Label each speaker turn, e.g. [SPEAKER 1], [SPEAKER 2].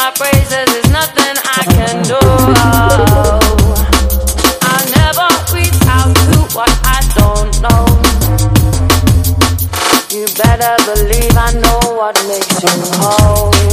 [SPEAKER 1] my praises is nothing I can do. I'll never reach out to what I don't know. You better believe I know what makes you whole.